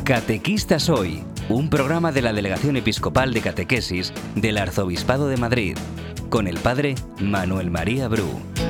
Catequistas Hoy, un programa de la Delegación Episcopal de Catequesis del Arzobispado de Madrid, con el Padre Manuel María Bru.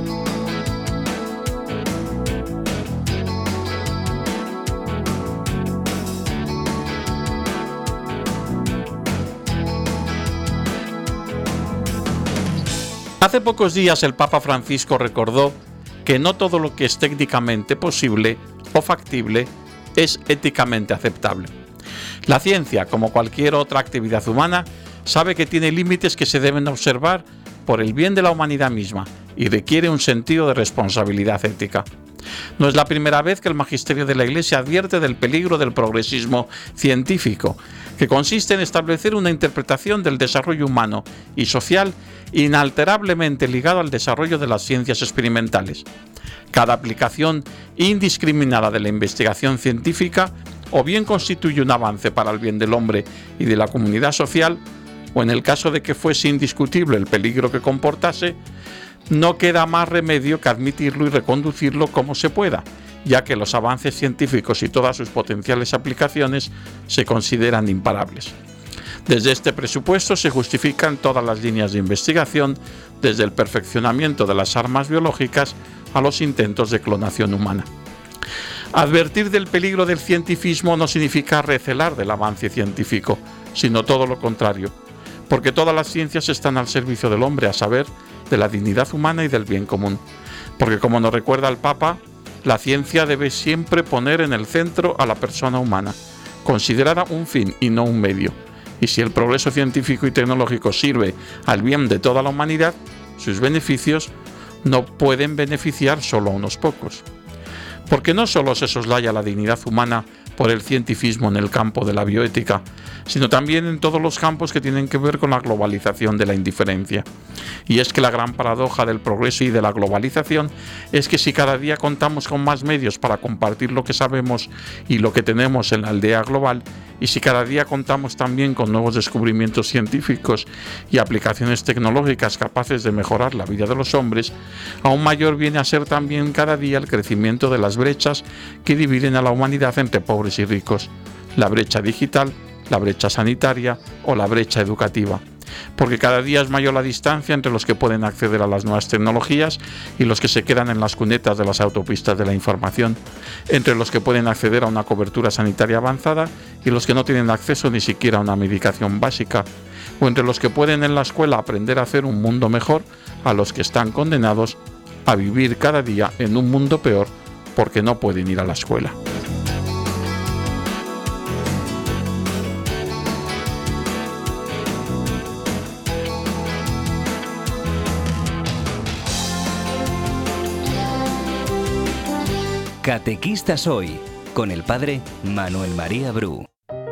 Hace pocos días el Papa Francisco recordó que no todo lo que es técnicamente posible o factible es éticamente aceptable. La ciencia, como cualquier otra actividad humana, sabe que tiene límites que se deben observar por el bien de la humanidad misma y requiere un sentido de responsabilidad ética. No es la primera vez que el magisterio de la Iglesia advierte del peligro del progresismo científico, que consiste en establecer una interpretación del desarrollo humano y social inalterablemente ligado al desarrollo de las ciencias experimentales. Cada aplicación indiscriminada de la investigación científica o bien constituye un avance para el bien del hombre y de la comunidad social, o en el caso de que fuese indiscutible el peligro que comportase, no queda más remedio que admitirlo y reconducirlo como se pueda, ya que los avances científicos y todas sus potenciales aplicaciones se consideran imparables. Desde este presupuesto se justifican todas las líneas de investigación, desde el perfeccionamiento de las armas biológicas a los intentos de clonación humana. Advertir del peligro del cientificismo no significa recelar del avance científico, sino todo lo contrario, porque todas las ciencias están al servicio del hombre, a saber, de la dignidad humana y del bien común. Porque, como nos recuerda el Papa, la ciencia debe siempre poner en el centro a la persona humana, considerada un fin y no un medio. Y si el progreso científico y tecnológico sirve al bien de toda la humanidad, sus beneficios no pueden beneficiar solo a unos pocos. Porque no solo se soslaya la dignidad humana por el cientificismo en el campo de la bioética, sino también en todos los campos que tienen que ver con la globalización de la indiferencia. Y es que la gran paradoja del progreso y de la globalización es que si cada día contamos con más medios para compartir lo que sabemos y lo que tenemos en la aldea global, y si cada día contamos también con nuevos descubrimientos científicos y aplicaciones tecnológicas capaces de mejorar la vida de los hombres, aún mayor viene a ser también cada día el crecimiento de las brechas que dividen a la humanidad entre pobres y ricos, la brecha digital, la brecha sanitaria o la brecha educativa. Porque cada día es mayor la distancia entre los que pueden acceder a las nuevas tecnologías y los que se quedan en las cunetas de las autopistas de la información, entre los que pueden acceder a una cobertura sanitaria avanzada y los que no tienen acceso ni siquiera a una medicación básica, o entre los que pueden en la escuela aprender a hacer un mundo mejor a los que están condenados a vivir cada día en un mundo peor porque no pueden ir a la escuela. Catequistas Hoy, con el Padre Manuel María Bru.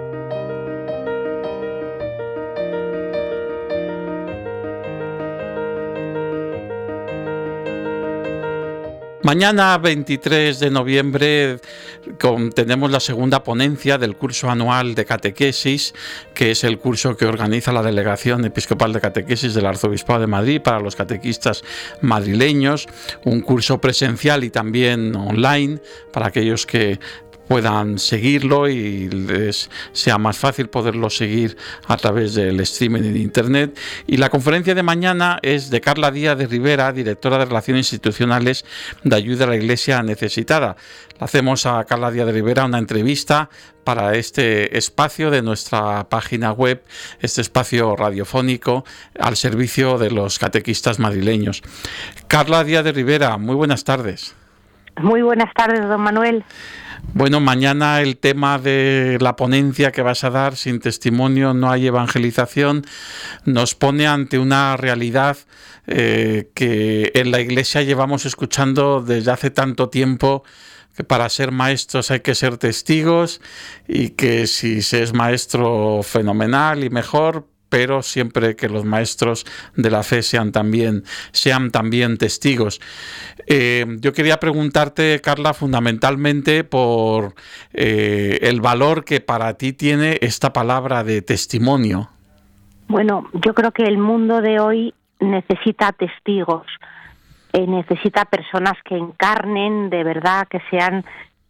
Mañana, 23 de noviembre, tenemos la segunda ponencia del curso anual de catequesis, que es el curso que organiza la Delegación Episcopal de Catequesis del Arzobispado de Madrid para los catequistas madrileños, un curso presencial y también online para aquellos que puedan seguirlo y les sea más fácil poderlo seguir a través del streaming en internet. Y la conferencia de mañana es de Carla Díaz de Rivera, directora de Relaciones Institucionales de Ayuda a la Iglesia Necesitada. Le hacemos a Carla Díaz de Rivera una entrevista para este espacio de nuestra página web, este espacio radiofónico al servicio de los catequistas madrileños. Carla Díaz de Rivera, muy buenas tardes. Muy buenas tardes, don Manuel. Bueno, mañana el tema de la ponencia que vas a dar, sin testimonio no hay evangelización, nos pone ante una realidad que en la Iglesia llevamos escuchando desde hace tanto tiempo, que para ser maestros hay que ser testigos y que si se es maestro fenomenal y mejor, pero siempre que los maestros de la fe sean también testigos. Yo quería preguntarte, Carla, fundamentalmente por el valor que para ti tiene esta palabra de testimonio. Bueno, yo creo que el mundo de hoy necesita testigos, necesita personas que encarnen de verdad, que sean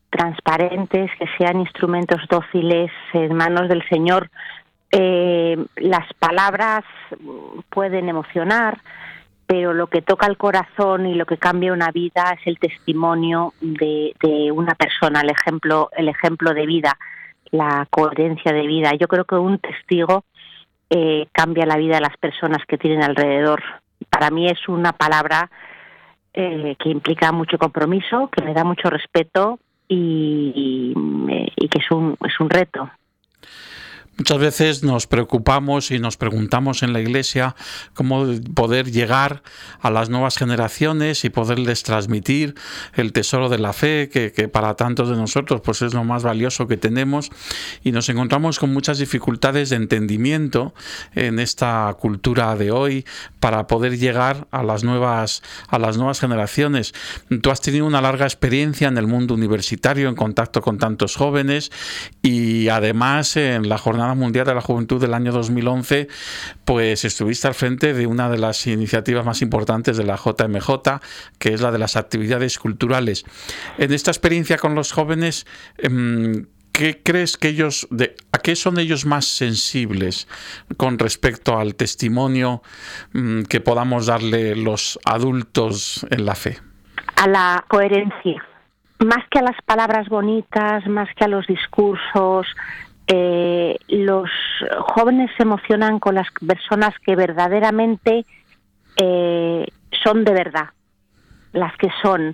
transparentes, que sean instrumentos dóciles en manos del Señor. Las palabras pueden emocionar, pero lo que toca el corazón y lo que cambia una vida es el testimonio de una persona, el ejemplo de vida, la coherencia de vida. Yo creo que un testigo cambia la vida de las personas que tienen alrededor. Para mí es una palabra que implica mucho compromiso, que me da mucho respeto y que es un reto. Muchas veces nos preocupamos y nos preguntamos en la Iglesia cómo poder llegar a las nuevas generaciones y poderles transmitir el tesoro de la fe, que para tantos de nosotros pues es lo más valioso que tenemos, y nos encontramos con muchas dificultades de entendimiento en esta cultura de hoy para poder llegar a las nuevas generaciones. Tú has tenido una larga experiencia en el mundo universitario, en contacto con tantos jóvenes, y además en la Jornada Mundial de la Juventud del año 2011, pues estuviste al frente de una de las iniciativas más importantes de la JMJ, que es la de las actividades culturales. En esta experiencia con los jóvenes, ¿qué crees que a qué son ellos más sensibles con respecto al testimonio que podamos darle los adultos en la fe? A la coherencia. Más que a las palabras bonitas, más que a los discursos, los jóvenes se emocionan con las personas que verdaderamente son de verdad, las que son,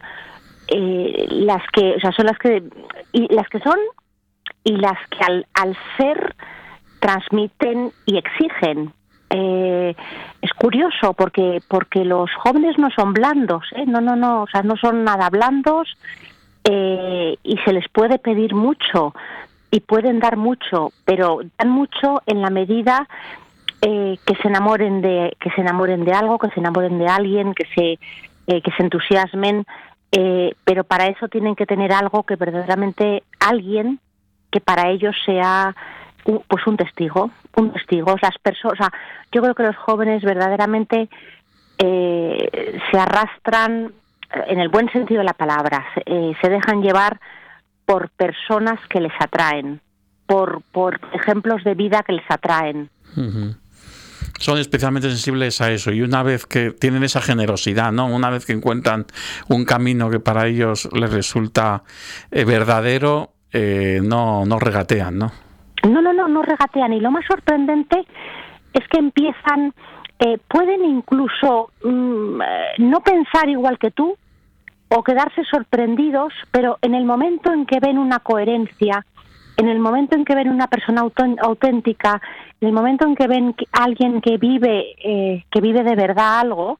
son las que son y las que al ser transmiten y exigen. Es curioso porque los jóvenes no son blandos, no, o sea, no son nada blandos, y se les puede pedir mucho y pueden dar mucho, pero dan mucho en la medida que se enamoren de algo, que se enamoren de alguien, que se entusiasmen, pero para eso tienen que tener algo que verdaderamente alguien que para ellos sea un testigo. Las personas, o sea, yo creo que los jóvenes verdaderamente se arrastran en el buen sentido de la palabra, se dejan llevar por personas que les atraen, por ejemplos de vida que les atraen. Uh-huh. Son especialmente sensibles a eso, y una vez que tienen esa generosidad, ¿no? Una vez que encuentran un camino que para ellos les resulta verdadero, no regatean, ¿no? No regatean, y lo más sorprendente es que empiezan, pueden incluso no pensar igual que tú, o quedarse sorprendidos, pero en el momento en que ven una coherencia, en el momento en que ven una persona auténtica, en el momento en que ven a alguien que vive de verdad algo,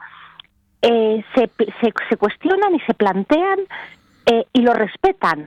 se cuestionan y se plantean y lo respetan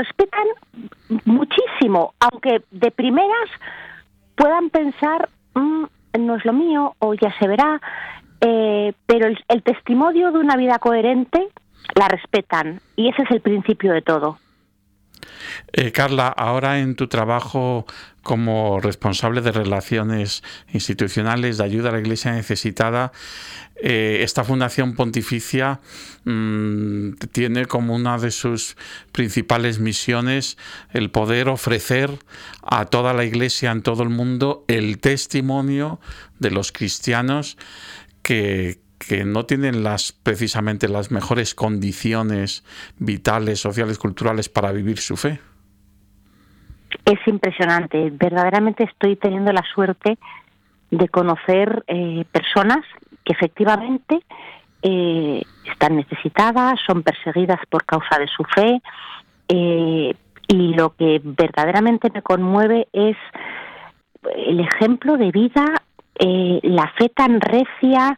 muchísimo, aunque de primeras puedan pensar no es lo mío o ya se verá, pero el testimonio de una vida coherente la respetan, y ese es el principio de todo. Carla, ahora en tu trabajo como responsable de relaciones institucionales de ayuda a la Iglesia necesitada, esta Fundación Pontificia tiene como una de sus principales misiones el poder ofrecer a toda la Iglesia en todo el mundo el testimonio de los cristianos que no tienen precisamente las mejores condiciones vitales, sociales, culturales para vivir su fe. Es impresionante. Verdaderamente estoy teniendo la suerte de conocer personas que efectivamente están necesitadas, son perseguidas por causa de su fe, y lo que verdaderamente me conmueve es el ejemplo de vida, la fe tan recia.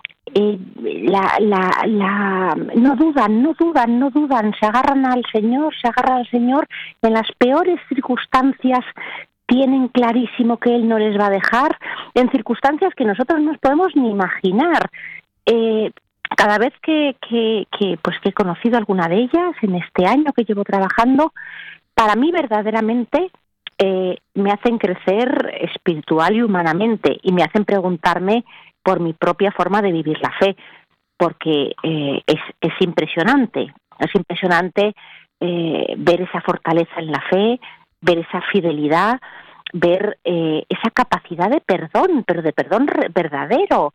No dudan, se agarran al Señor, en las peores circunstancias tienen clarísimo que Él no les va a dejar, en circunstancias que nosotros no podemos ni imaginar. Cada vez que he conocido alguna de ellas en este año que llevo trabajando, para mí verdaderamente me hacen crecer espiritual y humanamente, y me hacen preguntarme por mi propia forma de vivir la fe, porque es impresionante ver esa fortaleza en la fe, ver esa fidelidad, ver esa capacidad de perdón, pero de perdón verdadero.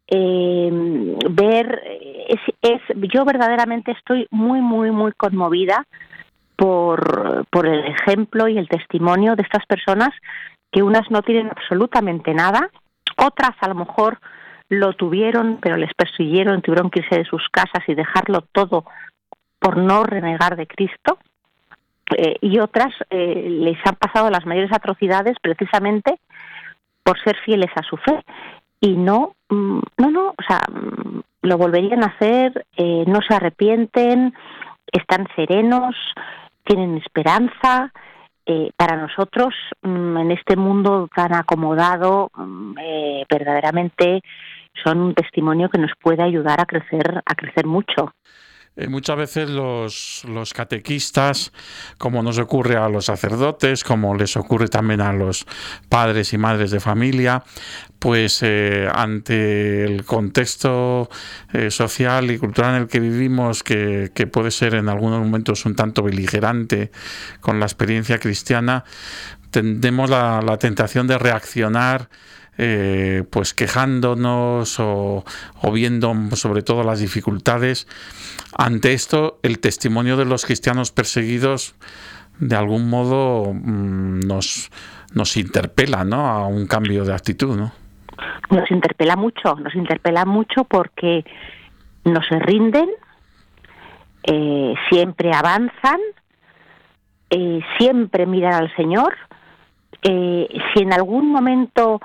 Yo verdaderamente estoy muy, muy, muy conmovida por el ejemplo y el testimonio de estas personas, que unas no tienen absolutamente nada, otras a lo mejor lo tuvieron, pero les persiguieron, tuvieron que irse de sus casas y dejarlo todo por no renegar de Cristo, y otras les han pasado las mayores atrocidades precisamente por ser fieles a su fe. Y lo volverían a hacer, no se arrepienten, están serenos, tienen esperanza. Para nosotros, en este mundo tan acomodado, verdaderamente son un testimonio que nos puede ayudar a crecer mucho. Muchas veces los catequistas, como nos ocurre a los sacerdotes, como les ocurre también a los padres y madres de familia, pues ante el contexto social y cultural en el que vivimos, que puede ser en algunos momentos un tanto beligerante con la experiencia cristiana, tendemos la tentación de reaccionar pues quejándonos o viendo sobre todo las dificultades. Ante esto, el testimonio de los cristianos perseguidos de algún modo nos interpela, ¿no?, a un cambio de actitud, ¿no? Nos interpela mucho porque no se rinden, siempre avanzan, siempre miran al Señor. Si en algún momento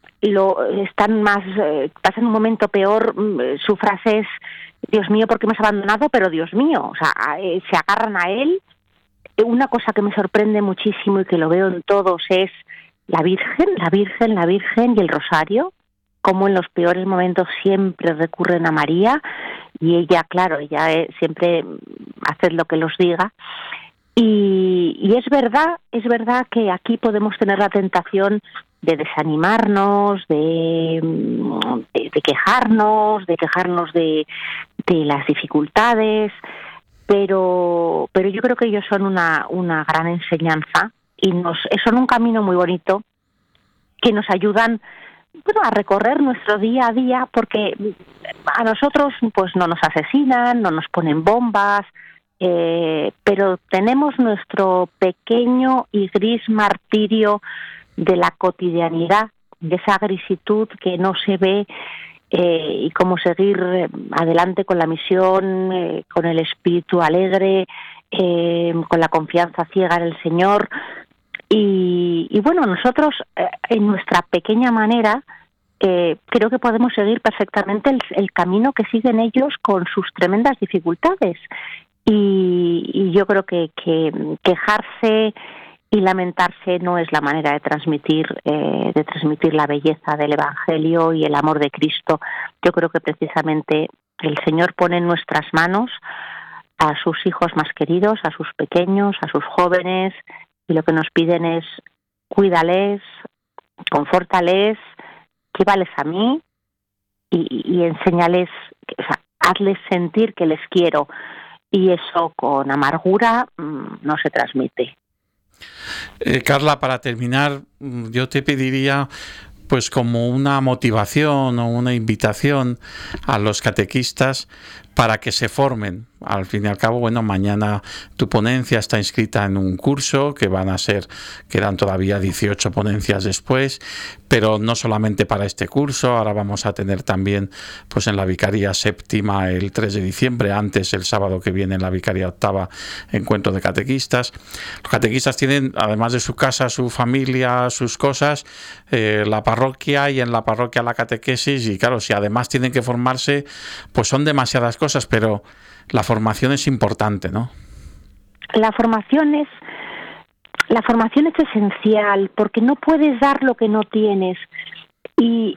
pasan un momento peor, su frase es: Dios mío, ¿por qué me has abandonado? Pero Dios mío, o sea, se agarran a Él. Una cosa que me sorprende muchísimo y que lo veo en todos es la Virgen y el Rosario, como en los peores momentos siempre recurren a María, y ella, claro, siempre hace lo que los diga. Y es verdad que aquí podemos tener la tentación de desanimarnos, de quejarnos de las dificultades, pero yo creo que ellos son una gran enseñanza y son un camino muy bonito que nos ayudan, a recorrer nuestro día a día, porque a nosotros pues no nos asesinan, no nos ponen bombas, pero tenemos nuestro pequeño y gris martirio de la cotidianidad, de esa grisitud que no se ve, y cómo seguir adelante con la misión, con el espíritu alegre, con la confianza ciega en el Señor. Y bueno, nosotros en nuestra pequeña manera creo que podemos seguir perfectamente el camino que siguen ellos con sus tremendas dificultades. Y yo creo que quejarse y lamentarse no es la manera de transmitir la belleza del Evangelio y el amor de Cristo. Yo creo que precisamente el Señor pone en nuestras manos a sus hijos más queridos, a sus pequeños, a sus jóvenes, y lo que nos piden es: cuídales, confórtales, llévales a mí y enséñales, hazles sentir que les quiero. Y eso con amargura no se transmite. Carla, para terminar, yo te pediría, pues como una motivación o una invitación a los catequistas para que se formen. Al fin y al cabo, bueno, mañana tu ponencia está inscrita en un curso que quedan todavía 18 ponencias después, pero no solamente para este curso. Ahora vamos a tener también, pues en la Vicaría Séptima el 3 de diciembre, antes el sábado que viene en la Vicaría Octava, encuentro de catequistas. Los catequistas tienen, además de su casa, su familia, sus cosas, la parroquia, y en la parroquia la catequesis, y claro, si además tienen que formarse, pues son demasiadas cosas, pero la formación es importante, ¿no? La formación es esencial, porque no puedes dar lo que no tienes, y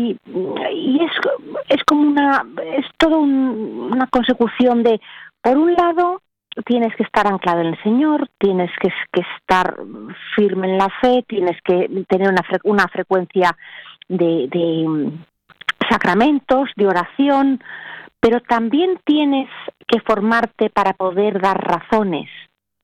es como es todo una consecución de, por un lado, tienes que estar anclado en el Señor, tienes que estar firme en la fe, tienes que tener una frecuencia de sacramentos, de oración, pero también tienes que formarte para poder dar razones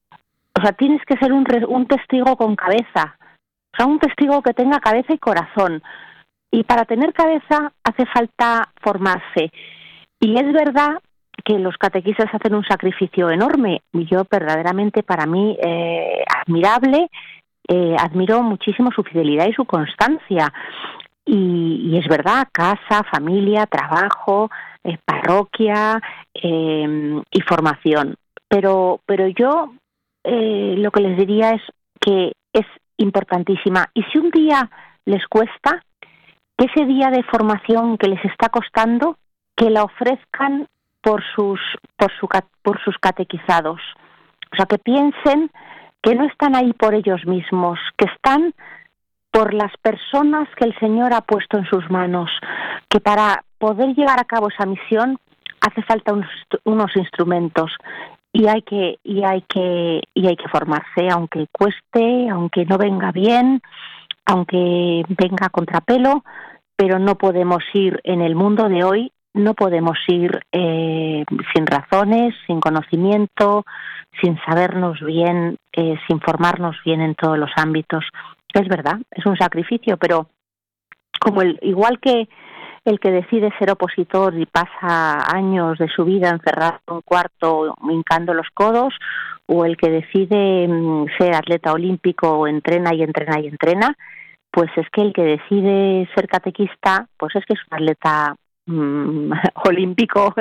O sea, tienes que ser un testigo con cabeza, o sea, un testigo que tenga cabeza y corazón. Y para tener cabeza hace falta formarse. Y es verdad que los catequistas hacen un sacrificio enorme. Y yo verdaderamente, para mí, admirable, admiro muchísimo su fidelidad y su constancia. Y es verdad, casa, familia, trabajo, parroquia y formación. Pero yo lo que les diría es que es importantísima. Y si un día les cuesta, que ese día de formación que les está costando, que la ofrezcan por sus catequizados. O sea, que piensen que no están ahí por ellos mismos, que están por las personas que el Señor ha puesto en sus manos, que para poder llevar a cabo esa misión hace falta unos instrumentos y hay que formarse, aunque cueste, aunque no venga bien, aunque venga a contrapelo, pero no podemos ir en el mundo de hoy, no podemos ir sin razones, sin conocimiento, sin sabernos bien, sin formarnos bien en todos los ámbitos. Es verdad, es un sacrificio, pero como igual que el que decide ser opositor y pasa años de su vida encerrado en un cuarto hincando los codos, o el que decide ser atleta olímpico, entrena y entrena y entrena, pues es que el que decide ser catequista, pues es que es un atleta olímpico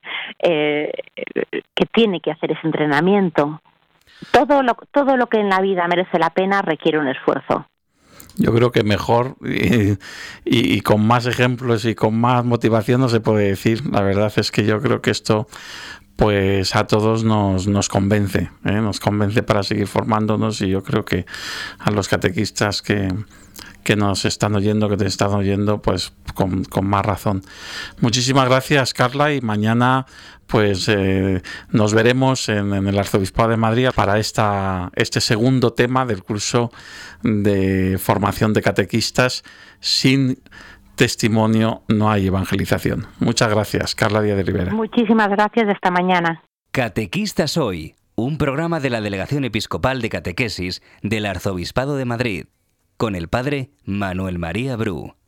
que tiene que hacer ese entrenamiento. Todo lo que en la vida merece la pena requiere un esfuerzo. Yo creo que mejor y con más ejemplos y con más motivación no se puede decir. La verdad es que yo creo que esto pues a todos nos convence, nos convence para seguir formándonos, y yo creo que a los catequistas que nos están oyendo, que te están oyendo, pues con más razón. Muchísimas gracias, Carla, y mañana pues nos veremos en el Arzobispado de Madrid para este segundo tema del curso de formación de catequistas. Sin testimonio no hay evangelización. Muchas gracias, Carla Díaz de Rivera. Muchísimas gracias, hasta mañana. Catequistas Hoy, un programa de la Delegación Episcopal de Catequesis del Arzobispado de Madrid, con el padre Manuel María Bru.